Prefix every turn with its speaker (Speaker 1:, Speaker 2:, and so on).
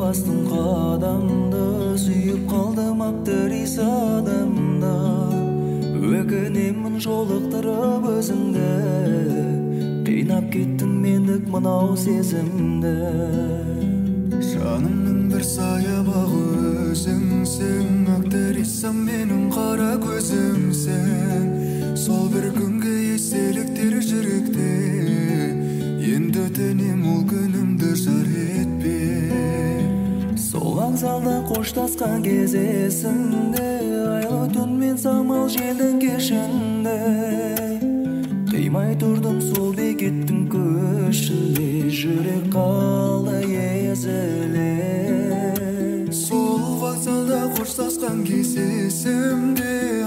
Speaker 1: бастым қадамды, сүйіп қалдым актрис адамды. Өкінемін жолықтырып өзіңді, қинап кеттің мендік мынау сезімді.
Speaker 2: Жанымның бір саябағы өзіңсің, актрисам менің қара көзімсің. Сол бір күнгі естеліктер жүректе, енді өтінем ол күнімді жар етпе.
Speaker 1: Сол вокзалда қоштасқан кез есімде, айлы түн мен самал желдің кешінде. Қимай тұрдым сол бекеттің көшінде, жүрек қалды езіле.
Speaker 2: Сол вокзалда қоштасқан кез есімде,